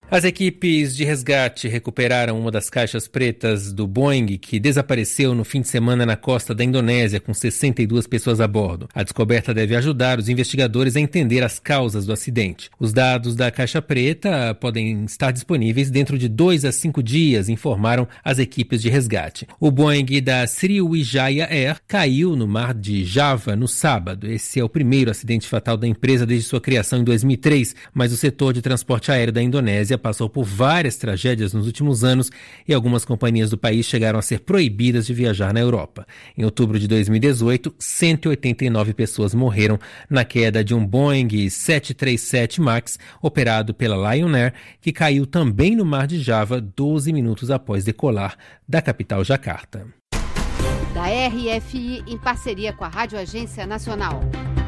As equipes de resgate recuperaram uma das caixas pretas do Boeing que desapareceu no fim de semana na costa da Indonésia, com 62 pessoas a bordo. A descoberta deve ajudar os investigadores a entender as causas do acidente. Os dados da caixa preta podem estar disponíveis dentro de 2 a 5 dias, informaram as equipes de resgate. O Boeing da Sriwijaya Air caiu no mar de Java no sábado. Esse é o primeiro acidente fatal da empresa desde sua criação em 2003, mas o setor de transporte aéreo da Indonésia passou por várias tragédias nos últimos anos e algumas companhias do país chegaram a ser proibidas de viajar na Europa. Em outubro de 2018, 189 pessoas morreram na queda de um Boeing 737 MAX operado pela Lion Air, que caiu também no mar de Java 12 minutos após decolar da capital Jacarta. Da RFI, em parceria com a Rádio Agência Nacional.